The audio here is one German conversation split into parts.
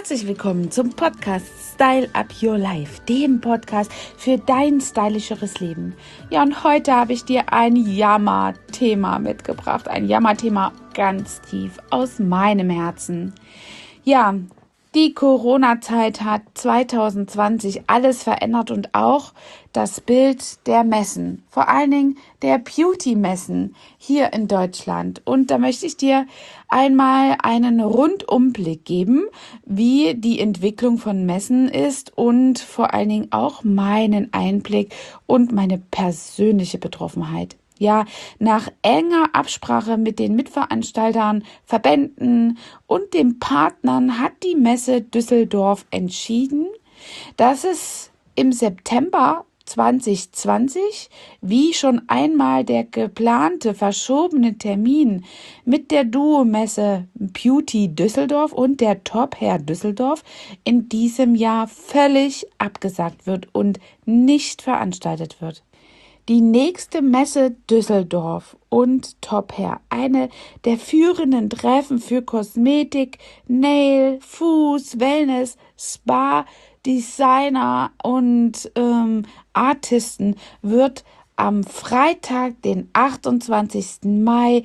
Herzlich willkommen zum Podcast Style Up Your Life, dem Podcast für dein stylischeres Leben. Ja, und heute habe ich dir ein Jammerthema mitgebracht, ein Jammerthema ganz tief aus meinem Herzen. Ja, die Corona-Zeit hat 2020 alles verändert und auch das Bild der Messen, vor allen Dingen der Beauty-Messen hier in Deutschland. Und da möchte ich dir einmal einen Rundumblick geben, wie die Entwicklung von Messen ist und vor allen Dingen auch meinen Einblick und meine persönliche Betroffenheit. Ja, nach enger Absprache mit den Mitveranstaltern, Verbänden und den Partnern hat die Messe Düsseldorf entschieden, dass es im September 2020, wie schon einmal der geplante verschobene Termin mit der Duo-Messe Beauty Düsseldorf und der Top Hair Düsseldorf in diesem Jahr völlig abgesagt wird und nicht veranstaltet wird. Die nächste Messe Düsseldorf und Top Hair, eine der führenden Treffen für Kosmetik, Nail, Fuß, Wellness, Spa, Designer und Artisten, wird am Freitag, den 28. Mai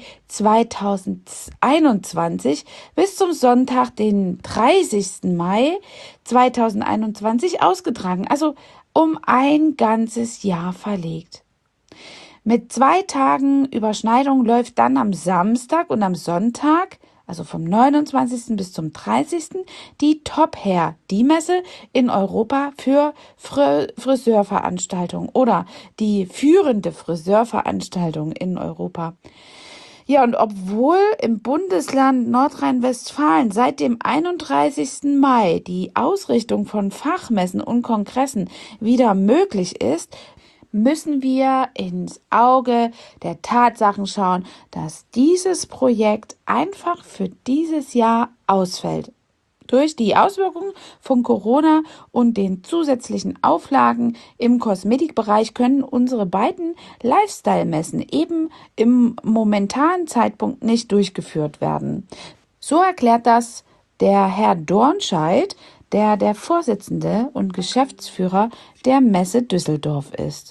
2021 bis zum Sonntag, den 30. Mai 2021 ausgetragen, also um ein ganzes Jahr verlegt. Mit 2 Tagen Überschneidung läuft dann am Samstag und am Sonntag, also vom 29. bis zum 30. die Top Hair, die Messe in Europa für Friseurveranstaltungen oder die führende Friseurveranstaltung in Europa. Ja, und obwohl im Bundesland Nordrhein-Westfalen seit dem 31. Mai die Ausrichtung von Fachmessen und Kongressen wieder möglich ist, müssen wir ins Auge der Tatsachen schauen, dass dieses Projekt einfach für dieses Jahr ausfällt. Durch die Auswirkungen von Corona und den zusätzlichen Auflagen im Kosmetikbereich können unsere beiden Lifestyle-Messen eben im momentanen Zeitpunkt nicht durchgeführt werden. So erklärt das der Herr Dornscheid, der Vorsitzende und Geschäftsführer der Messe Düsseldorf ist.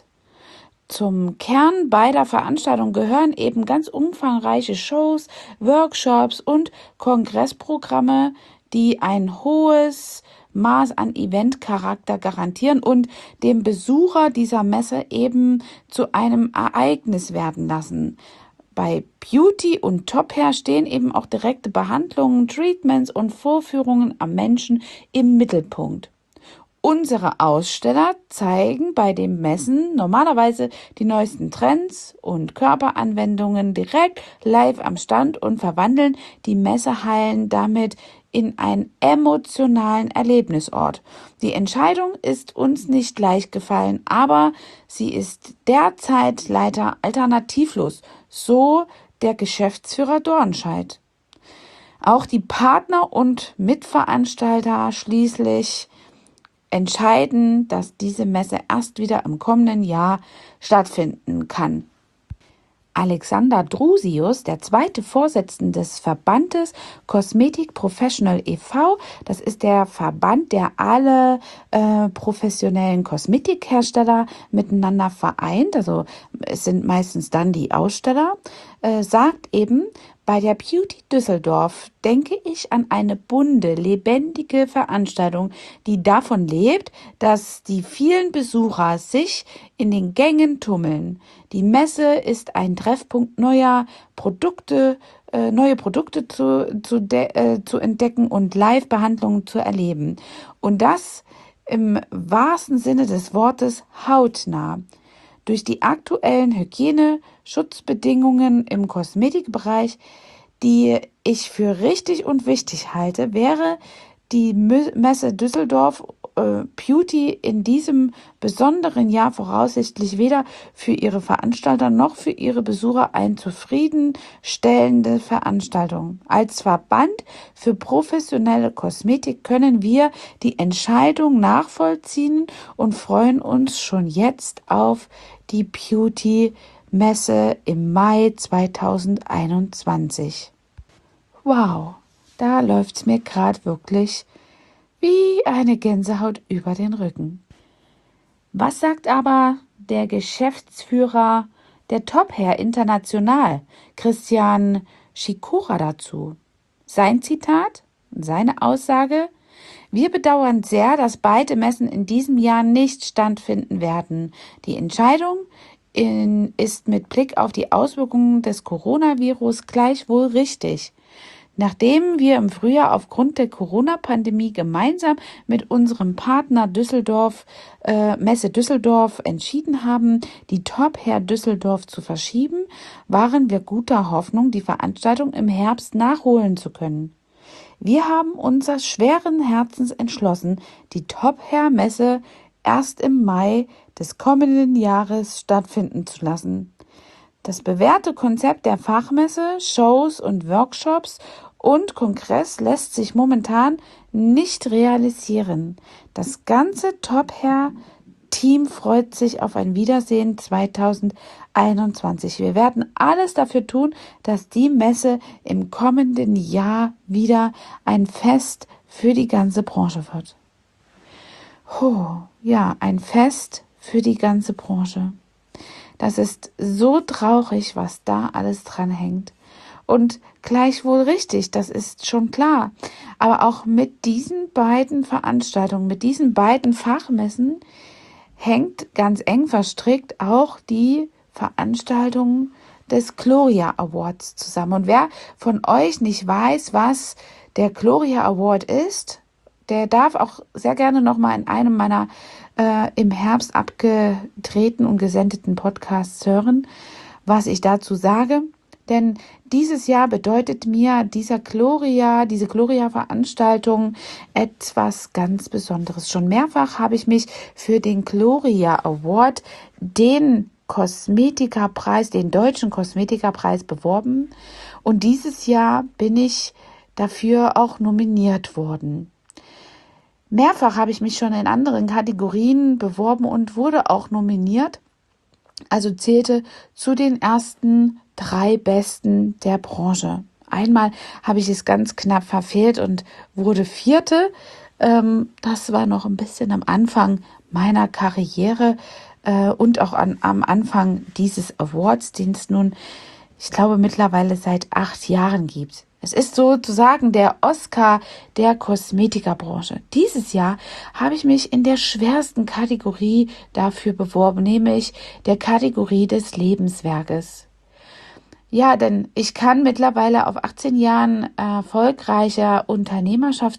Zum Kern beider Veranstaltungen gehören eben ganz umfangreiche Shows, Workshops und Kongressprogramme, die ein hohes Maß an Eventcharakter garantieren und dem Besucher dieser Messe eben zu einem Ereignis werden lassen. Bei Beauty und Top Hair stehen eben auch direkte Behandlungen, Treatments und Vorführungen am Menschen im Mittelpunkt. Unsere Aussteller zeigen bei den Messen normalerweise die neuesten Trends und Körperanwendungen direkt live am Stand und verwandeln die Messehallen damit in einen emotionalen Erlebnisort. Die Entscheidung ist uns nicht leicht gefallen, aber sie ist derzeit leider alternativlos, so der Geschäftsführer Dornscheid. Auch die Partner und Mitveranstalter schließlich entscheiden, dass diese Messe erst wieder im kommenden Jahr stattfinden kann. Alexander Drusius, der zweite Vorsitzende des Verbandes Cosmetic Professional e.V., das ist der Verband, der alle professionellen Kosmetikhersteller miteinander vereint, also es sind meistens dann die Aussteller, sagt eben, bei der Beauty Düsseldorf denke ich an eine bunte, lebendige Veranstaltung, die davon lebt, dass die vielen Besucher sich in den Gängen tummeln. Die Messe ist ein Treffpunkt neue Produkte zu entdecken und Live-Behandlungen zu erleben. Und das im wahrsten Sinne des Wortes hautnah. Durch die aktuellen Hygieneschutzbedingungen im Kosmetikbereich, die ich für richtig und wichtig halte, wäre die Messe Düsseldorf Beauty in diesem besonderen Jahr voraussichtlich weder für ihre Veranstalter noch für ihre Besucher eine zufriedenstellende Veranstaltung. Als Verband für professionelle Kosmetik können wir die Entscheidung nachvollziehen und freuen uns schon jetzt auf die Beauty-Messe im Mai 2021. Wow, da läuft's mir gerade wirklich wie eine Gänsehaut über den Rücken. Was sagt aber der Geschäftsführer der Top Hair International, Christian Schikora, dazu? Sein Zitat, seine Aussage: Wir bedauern sehr, dass beide Messen in diesem Jahr nicht stattfinden werden. Die Entscheidung ist mit Blick auf die Auswirkungen des Coronavirus gleichwohl richtig. Nachdem wir im Frühjahr aufgrund der Corona-Pandemie gemeinsam mit unserem Partner Messe Düsseldorf entschieden haben, die Top Hair Düsseldorf zu verschieben, waren wir guter Hoffnung, die Veranstaltung im Herbst nachholen zu können. Wir haben uns schweren Herzens entschlossen, die Top Hair Messe erst im Mai des kommenden Jahres stattfinden zu lassen. Das bewährte Konzept der Fachmesse, Shows und Workshops und Kongress lässt sich momentan nicht realisieren. Das ganze Top Hair Team freut sich auf ein Wiedersehen 2021. Wir werden alles dafür tun, dass die Messe im kommenden Jahr wieder ein Fest für die ganze Branche wird. Ja, ein Fest für die ganze Branche. Das ist so traurig, was da alles dran hängt. Und gleichwohl richtig, das ist schon klar. Aber auch mit diesen beiden Veranstaltungen, mit diesen beiden Fachmessen hängt ganz eng verstrickt auch die Veranstaltung des Gloria Awards zusammen. Und wer von euch nicht weiß, was der Gloria Award ist, der darf auch sehr gerne nochmal in einem meiner im Herbst abgedrehten und gesendeten Podcasts hören, was ich dazu sage. Denn dieses Jahr bedeutet mir diese Gloria-Veranstaltung etwas ganz Besonderes. Schon mehrfach habe ich mich für den Gloria Award, den Kosmetikerpreis, den deutschen Kosmetikerpreis beworben. Und dieses Jahr bin ich dafür auch nominiert worden. Mehrfach habe ich mich schon in anderen Kategorien beworben und wurde auch nominiert, also zählte zu den ersten 3 Besten der Branche. Einmal habe ich es ganz knapp verfehlt und wurde 4. Das war noch ein bisschen am Anfang meiner Karriere und auch am Anfang dieses Awards, den es nun, ich glaube, mittlerweile seit 8 Jahren gibt. Es ist sozusagen der Oscar der Kosmetikerbranche. Dieses Jahr habe ich mich in der schwersten Kategorie dafür beworben, nämlich der Kategorie des Lebenswerkes. Ja, denn ich kann mittlerweile auf 18 Jahren erfolgreicher Unternehmerschaft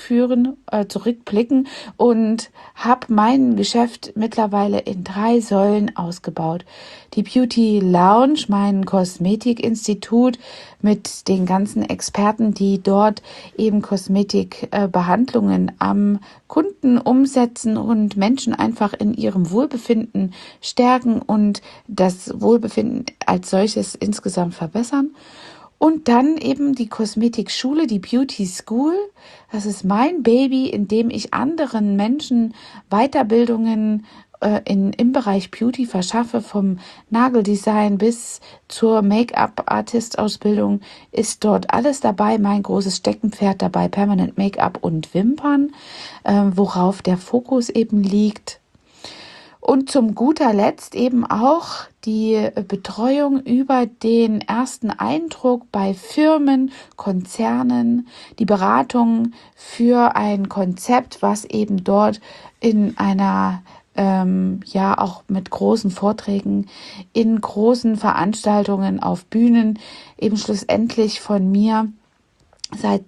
zurückblicken und habe mein Geschäft mittlerweile in 3 Säulen ausgebaut. Die Beauty Lounge, mein Kosmetikinstitut mit den ganzen Experten, die dort eben Kosmetikbehandlungen am Kunden umsetzen und Menschen einfach in ihrem Wohlbefinden stärken und das Wohlbefinden als solches insgesamt verbessern. Und dann eben die Kosmetikschule, die Beauty School. Das ist mein Baby, in dem ich anderen Menschen Weiterbildungen im Bereich Beauty verschaffe, vom Nageldesign bis zur Make-up-Artist-Ausbildung ist dort alles dabei. Mein großes Steckenpferd dabei, Permanent Make-up und Wimpern, worauf der Fokus eben liegt. Und zum guter Letzt eben auch die Betreuung über den ersten Eindruck bei Firmen, Konzernen, die Beratung für ein Konzept, was eben dort in einer auch mit großen Vorträgen, in großen Veranstaltungen auf Bühnen eben schlussendlich von mir seit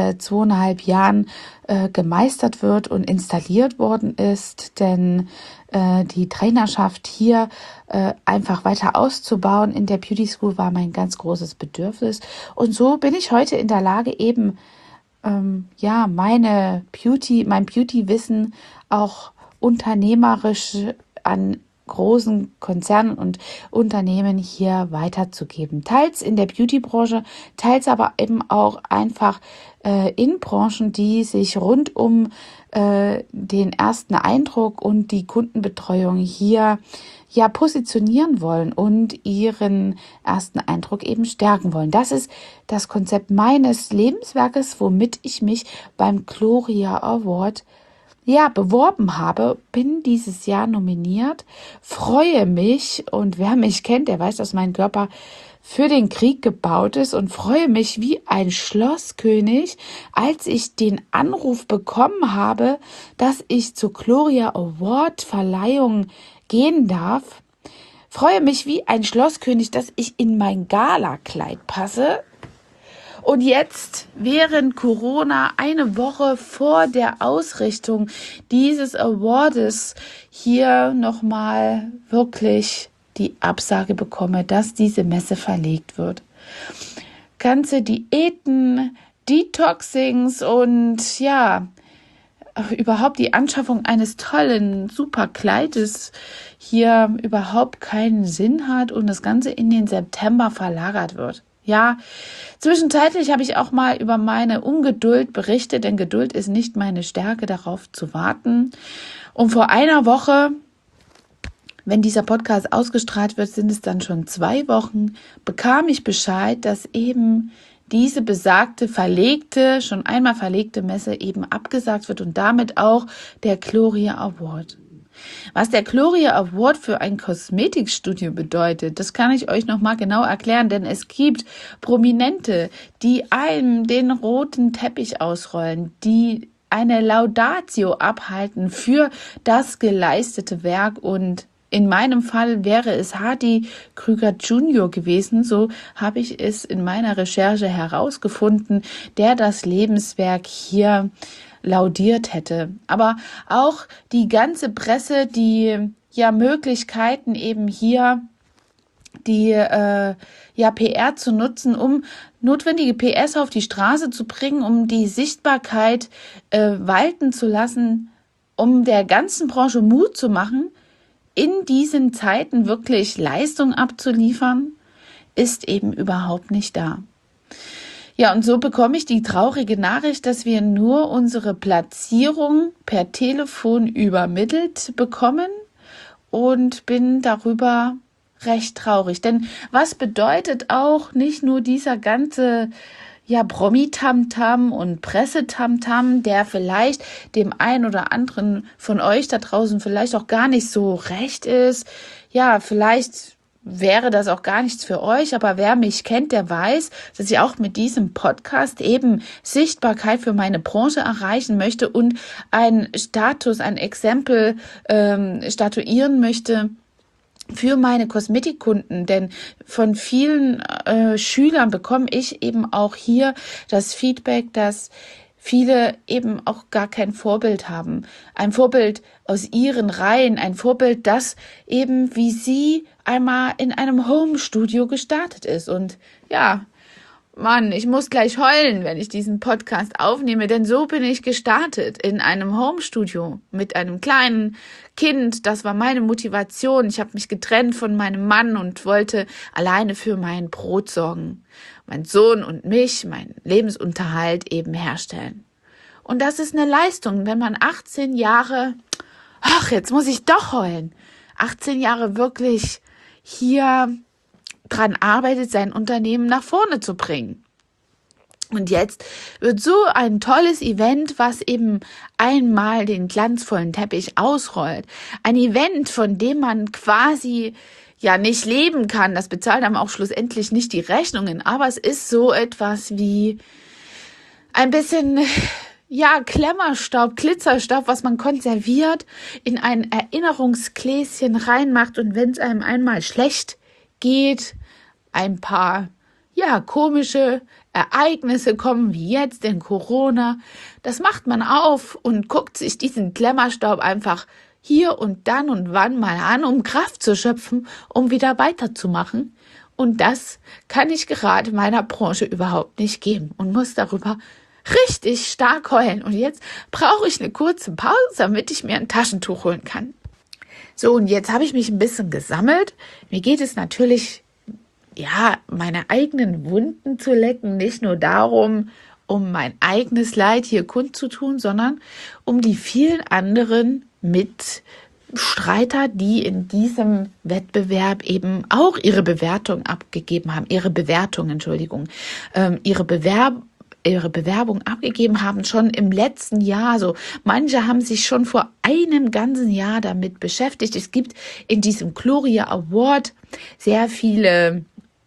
2,5 Jahren gemeistert wird und installiert worden ist, denn die Trainerschaft hier einfach weiter auszubauen in der Beauty School war mein ganz großes Bedürfnis. Und so bin ich heute in der Lage, eben mein Beauty-Wissen auch unternehmerisch an großen Konzernen und Unternehmen hier weiterzugeben. Teils in der Beauty-Branche, teils aber eben auch einfach in Branchen, die sich rund um den ersten Eindruck und die Kundenbetreuung hier ja positionieren wollen und ihren ersten Eindruck eben stärken wollen. Das ist das Konzept meines Lebenswerkes, womit ich mich beim Gloria Award beworben habe, bin dieses Jahr nominiert, freue mich, und wer mich kennt, der weiß, dass mein Körper für den Krieg gebaut ist, und freue mich wie ein Schlosskönig, als ich den Anruf bekommen habe, dass ich zur Gloria Award Verleihung gehen darf. Freue mich wie ein Schlosskönig, dass ich in mein Galakleid passe. Und jetzt, während Corona, eine Woche vor der Ausrichtung dieses Awardes, hier nochmal wirklich die Absage bekomme, dass diese Messe verlegt wird. Ganze Diäten, Detoxings und ja, überhaupt die Anschaffung eines tollen, super Kleides hier überhaupt keinen Sinn hat und das Ganze in den September verlagert wird. Ja, zwischenzeitlich habe ich auch mal über meine Ungeduld berichtet, denn Geduld ist nicht meine Stärke, darauf zu warten. Und vor einer Woche, wenn dieser Podcast ausgestrahlt wird, sind es dann schon 2 Wochen, bekam ich Bescheid, dass eben diese besagte schon einmal verlegte Messe eben abgesagt wird und damit auch der Gloria Award. Was der Gloria Award für ein Kosmetikstudio bedeutet, das kann ich euch nochmal genau erklären, denn es gibt Prominente, die einem den roten Teppich ausrollen, die eine Laudatio abhalten für das geleistete Werk, und in meinem Fall wäre es Hardy Krüger Jr. gewesen, so habe ich es in meiner Recherche herausgefunden, der das Lebenswerk hier laudiert hätte. Aber auch die ganze Presse, die Möglichkeiten eben hier die PR zu nutzen, um notwendige PS auf die Straße zu bringen, um die Sichtbarkeit walten zu lassen, um der ganzen Branche Mut zu machen, in diesen Zeiten wirklich Leistung abzuliefern, ist eben überhaupt nicht da. Ja, und so bekomme ich die traurige Nachricht, dass wir nur unsere Platzierung per Telefon übermittelt bekommen, und bin darüber recht traurig. Denn was bedeutet auch nicht nur dieser ganze Promi-Tamtam und Pressetamtam, der vielleicht dem einen oder anderen von euch da draußen vielleicht auch gar nicht so recht ist. Ja, vielleicht wäre das auch gar nichts für euch, aber wer mich kennt, der weiß, dass ich auch mit diesem Podcast eben Sichtbarkeit für meine Branche erreichen möchte und ein Exempel statuieren möchte für meine Kosmetikkunden, denn von vielen Schülern bekomme ich eben auch hier das Feedback, dass viele eben auch gar kein Vorbild haben. Ein Vorbild aus ihren Reihen, ein Vorbild, das eben wie sie einmal in einem Home-Studio gestartet ist. Und ja, Mann, ich muss gleich heulen, wenn ich diesen Podcast aufnehme, denn so bin ich gestartet in einem Homestudio mit einem kleinen Kind. Das war meine Motivation. Ich habe mich getrennt von meinem Mann und wollte alleine für mein Brot sorgen, mein Sohn und mich, meinen Lebensunterhalt eben herstellen. Und das ist eine Leistung, wenn man 18 Jahre, jetzt muss ich doch heulen, 18 Jahre wirklich hier dran arbeitet, sein Unternehmen nach vorne zu bringen. Und jetzt wird so ein tolles Event, was eben einmal den glanzvollen Teppich ausrollt. Ein Event, von dem man quasi nicht leben kann. Das bezahlt einem auch schlussendlich nicht die Rechnungen. Aber es ist so etwas wie ein bisschen Klemmerstaub, Glitzerstaub, was man konserviert, in ein Erinnerungsgläschen reinmacht, und wenn es einem einmal schlecht geht, ein paar komische Ereignisse kommen, wie jetzt in Corona, das macht man auf und guckt sich diesen Klemmerstaub einfach hier und dann und wann mal an, um Kraft zu schöpfen, um wieder weiterzumachen. Und das kann ich gerade meiner Branche überhaupt nicht geben und muss darüber richtig stark heulen. Und jetzt brauche ich eine kurze Pause, damit ich mir ein Taschentuch holen kann. So, und jetzt habe ich mich ein bisschen gesammelt. Mir geht es natürlich, ja, meine eigenen Wunden zu lecken, nicht nur darum, um mein eigenes Leid hier kundzutun, sondern um die vielen anderen Mitstreiter, die in diesem Wettbewerb eben auch ihre Bewertung abgegeben haben, ihre Bewerbung abgegeben haben, schon im letzten Jahr. So, manche haben sich schon vor einem ganzen Jahr damit beschäftigt. Es gibt in diesem Gloria Award sehr viele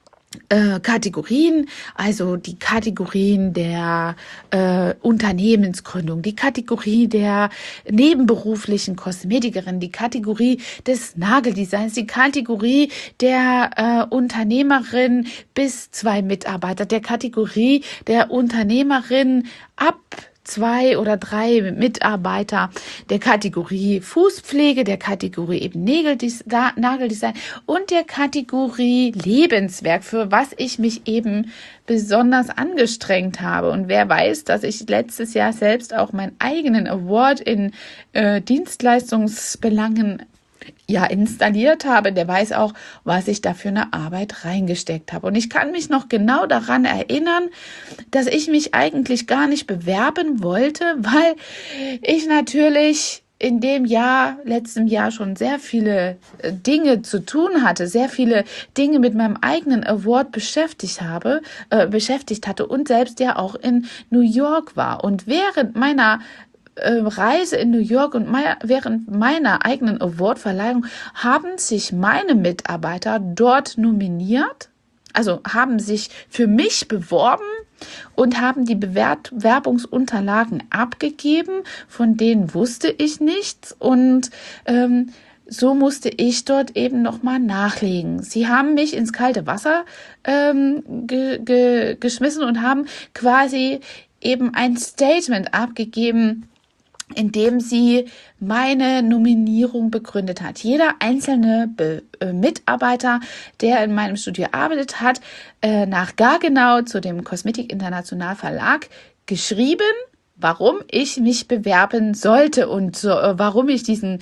Kategorien, also die Kategorien der Unternehmensgründung, die Kategorie der nebenberuflichen Kosmetikerin, die Kategorie des Nageldesigns, die Kategorie der Unternehmerin bis 2 Mitarbeiter, der Kategorie der Unternehmerin ab 2 oder 3 Mitarbeiter, der Kategorie Fußpflege, der Kategorie eben Nageldesign und der Kategorie Lebenswerk, für was ich mich eben besonders angestrengt habe. Und wer weiß, dass ich letztes Jahr selbst auch meinen eigenen Award in Dienstleistungsbelangen installiert habe, der weiß auch, was ich da für eine Arbeit reingesteckt habe. Und ich kann mich noch genau daran erinnern, dass ich mich eigentlich gar nicht bewerben wollte, weil ich natürlich in dem letzten Jahr schon sehr viele Dinge zu tun hatte, sehr viele Dinge mit meinem eigenen Award beschäftigt hatte und selbst ja auch in New York war. Und während meiner Reise in New York und während meiner eigenen Awardverleihung haben sich meine Mitarbeiter dort nominiert, also haben sich für mich beworben und haben die Bewerbungsunterlagen abgegeben, von denen wusste ich nichts und so musste ich dort eben nochmal nachlegen. Sie haben mich ins kalte Wasser geschmissen und haben quasi eben ein Statement abgegeben, in dem sie meine Nominierung begründet hat. Jeder einzelne Mitarbeiter, der in meinem Studio arbeitet, hat nach Gaggenau zu dem Kosmetik International Verlag geschrieben, warum ich mich bewerben sollte und warum ich diesen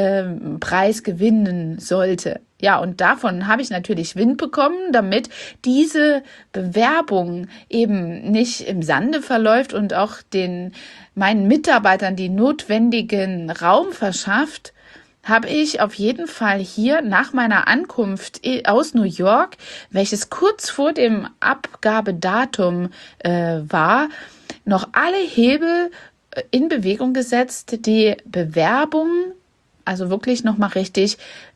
Preis gewinnen sollte. Ja, und davon habe ich natürlich Wind bekommen, damit diese Bewerbung eben nicht im Sande verläuft und auch meinen Mitarbeitern die notwendigen Raum verschafft, habe ich auf jeden Fall hier nach meiner Ankunft aus New York, welches kurz vor dem Abgabedatum war, noch alle Hebel in Bewegung gesetzt, die Bewerbung, also wirklich nochmal richtig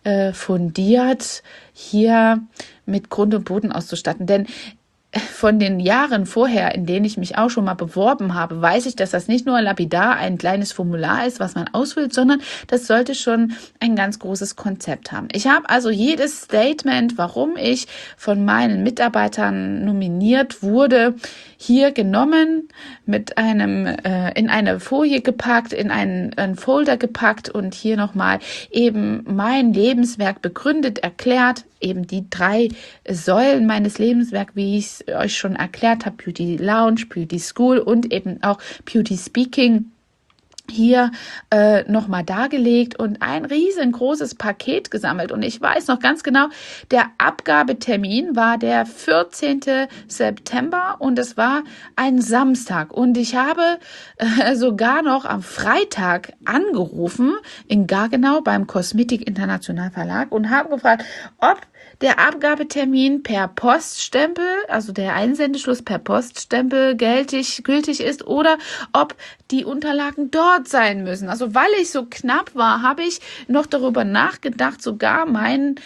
fundiert hier mit Grund und Boden auszustatten. Denn von den Jahren vorher, in denen ich mich auch schon mal beworben habe, weiß ich, dass das nicht nur lapidar ein kleines Formular ist, was man ausfüllt, sondern das sollte schon ein ganz großes Konzept haben. Ich habe also jedes Statement, warum ich von meinen Mitarbeitern nominiert wurde, hier genommen, mit in eine Folie gepackt, in einen Folder gepackt und hier nochmal eben mein Lebenswerk begründet, erklärt, eben die 3 Säulen meines Lebenswerks, wie ich es euch schon erklärt habe, Beauty Lounge, Beauty School und eben auch Beauty Speaking, hier nochmal dargelegt und ein riesengroßes Paket gesammelt. Und ich weiß noch ganz genau, der Abgabetermin war der 14. September und es war ein Samstag. Und ich habe sogar noch am Freitag angerufen in Gaggenau beim Kosmetik International Verlag und habe gefragt, ob der Abgabetermin per Poststempel, also der Einsendeschluss per Poststempel gültig ist oder ob die Unterlagen dort sein müssen. Also weil ich so knapp war, habe ich noch darüber nachgedacht, sogar meine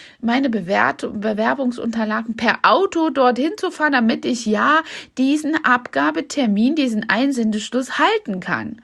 Bewerbungsunterlagen per Auto dorthin zu fahren, damit ich diesen Abgabetermin, diesen Einsendeschluss halten kann.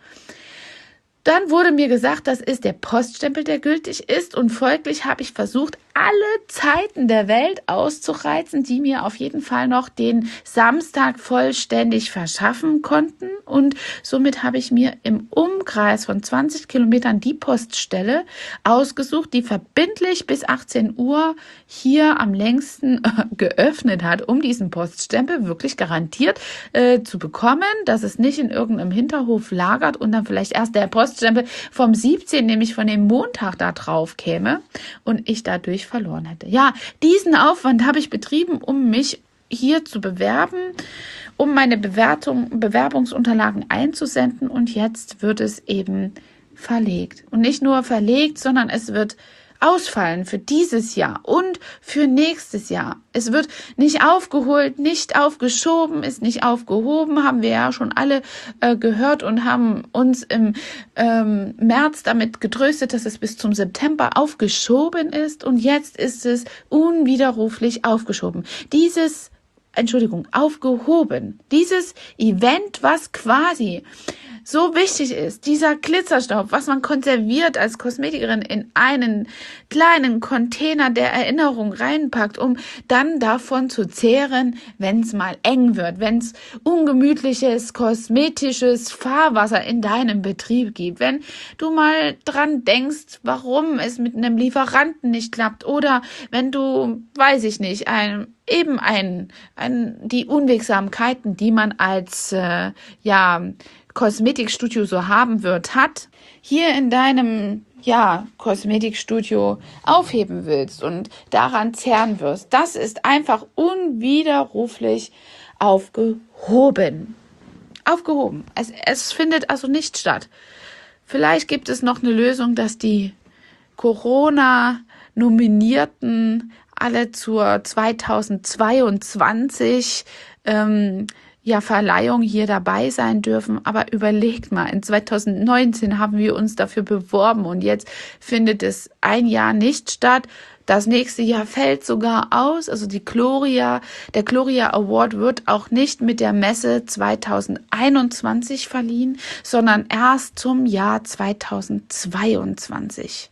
Dann wurde mir gesagt, das ist der Poststempel, der gültig ist und folglich habe ich versucht, alle Zeiten der Welt auszureizen, die mir auf jeden Fall noch den Samstag vollständig verschaffen konnten und somit habe ich mir im Umkreis von 20 Kilometern die Poststelle ausgesucht, die verbindlich bis 18 Uhr hier am längsten geöffnet hat, um diesen Poststempel wirklich garantiert zu bekommen, dass es nicht in irgendeinem Hinterhof lagert und dann vielleicht erst der Poststempel vom 17., nämlich von dem Montag da drauf käme und ich dadurch verloren hätte. Ja, diesen Aufwand habe ich betrieben, um mich hier zu bewerben, um meine Bewerbungsunterlagen einzusenden, und jetzt wird es eben verlegt. Und nicht nur verlegt, sondern es wird ausfallen für dieses Jahr und für nächstes Jahr. Es wird nicht aufgeholt, nicht aufgeschoben, ist nicht aufgehoben, haben wir ja schon alle gehört und haben uns im März damit getröstet, dass es bis zum September aufgeschoben ist, und jetzt ist es unwiderruflich aufgeschoben. Aufgehoben. Dieses Event, was quasi so wichtig ist, dieser Glitzerstaub, was man konserviert als Kosmetikerin in einen kleinen Container der Erinnerung reinpackt, um dann davon zu zehren, wenn es mal eng wird, wenn es ungemütliches, kosmetisches Fahrwasser in deinem Betrieb gibt, wenn du mal dran denkst, warum es mit einem Lieferanten nicht klappt, oder wenn du, weiß ich nicht, die Unwegsamkeiten, die man als Kosmetikstudio so haben wird, hier in deinem Kosmetikstudio aufheben willst und daran zehren wirst. Das ist einfach unwiderruflich aufgehoben. Aufgehoben. Es findet also nicht statt. Vielleicht gibt es noch eine Lösung, dass die Corona-Nominierten alle zur 2022 Verleihung hier dabei sein dürfen. Aber überlegt mal, in 2019 haben wir uns dafür beworben und jetzt findet es ein Jahr nicht statt. Das nächste Jahr fällt sogar aus. Also der Gloria Award wird auch nicht mit der Messe 2021 verliehen, sondern erst zum Jahr 2022.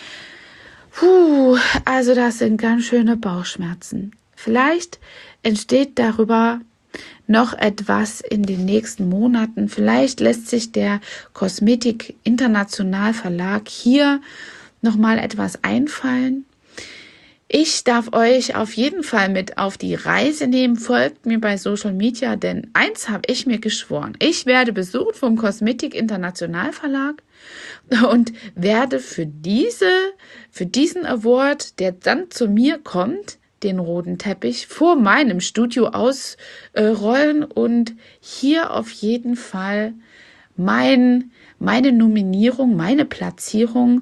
Also das sind ganz schöne Bauchschmerzen. Vielleicht entsteht darüber noch etwas in den nächsten Monaten. Vielleicht lässt sich der Kosmetik International Verlag hier nochmal etwas einfallen. Ich darf euch auf jeden Fall mit auf die Reise nehmen. Folgt mir bei Social Media, denn eins habe ich mir geschworen. Ich werde besucht vom Kosmetik International Verlag und werde für diesen Award, der dann zu mir kommt, den roten Teppich vor meinem Studio ausrollen und hier auf jeden Fall meine Nominierung, meine Platzierung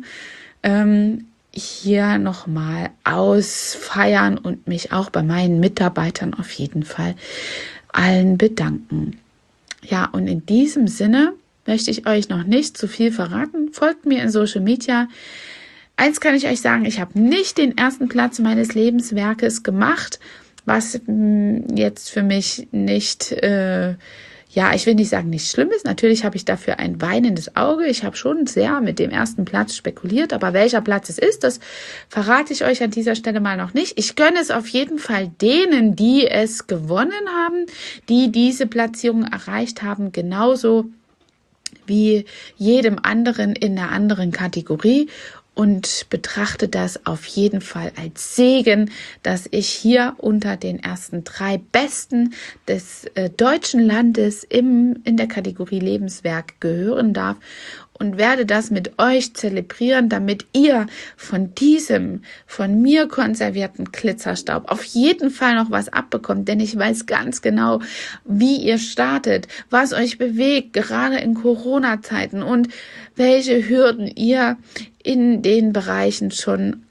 hier nochmal ausfeiern und mich auch bei meinen Mitarbeitern auf jeden Fall allen bedanken. Ja, und in diesem Sinne möchte ich euch noch nicht zu viel verraten. Folgt mir in Social Media. Eins kann ich euch sagen, ich habe nicht den ersten Platz meines Lebenswerkes gemacht, was jetzt für mich nicht, ich will nicht sagen, nicht schlimm ist. Natürlich habe ich dafür ein weinendes Auge. Ich habe schon sehr mit dem ersten Platz spekuliert, aber welcher Platz es ist, das verrate ich euch an dieser Stelle mal noch nicht. Ich gönne es auf jeden Fall denen, die es gewonnen haben, die diese Platzierung erreicht haben, genauso wie jedem anderen in einer anderen Kategorie. Und betrachte das auf jeden Fall als Segen, dass ich hier unter den ersten 3 Besten des deutschen Landes in der Kategorie Lebenswerk gehören darf, und werde das mit euch zelebrieren, damit ihr von diesem von mir konservierten Glitzerstaub auf jeden Fall noch was abbekommt, denn ich weiß ganz genau, wie ihr startet, was euch bewegt, gerade in Corona-Zeiten, und welche Hürden ihr in den Bereichen schon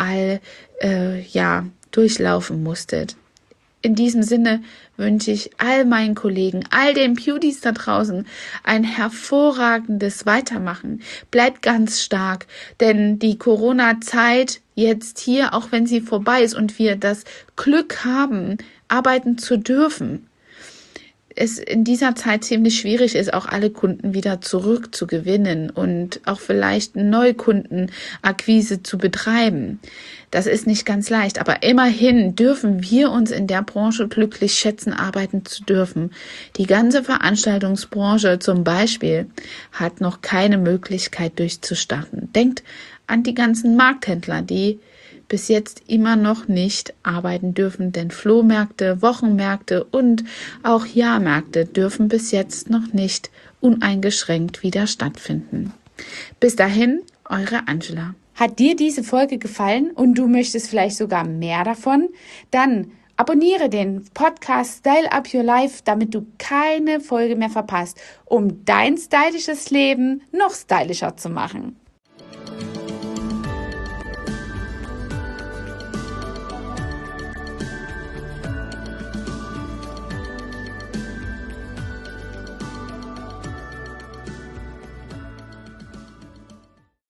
durchlaufen musstet. In diesem Sinne wünsche ich all meinen Kollegen, all den Beauties da draußen ein hervorragendes Weitermachen. Bleibt ganz stark, denn die Corona-Zeit jetzt hier, auch wenn sie vorbei ist und wir das Glück haben, arbeiten zu dürfen, es in dieser Zeit ziemlich schwierig ist, auch alle Kunden wieder zurückzugewinnen und auch vielleicht Neukundenakquise zu betreiben. Das ist nicht ganz leicht, aber immerhin dürfen wir uns in der Branche glücklich schätzen, arbeiten zu dürfen. Die ganze Veranstaltungsbranche zum Beispiel hat noch keine Möglichkeit durchzustarten. Denkt an die ganzen Markthändler, die bis jetzt immer noch nicht arbeiten dürfen, denn Flohmärkte, Wochenmärkte und auch Jahrmärkte dürfen bis jetzt noch nicht uneingeschränkt wieder stattfinden. Bis dahin, eure Angela. Hat dir diese Folge gefallen und du möchtest vielleicht sogar mehr davon? Dann abonniere den Podcast Style Up Your Life, damit du keine Folge mehr verpasst, um dein stylisches Leben noch stylischer zu machen.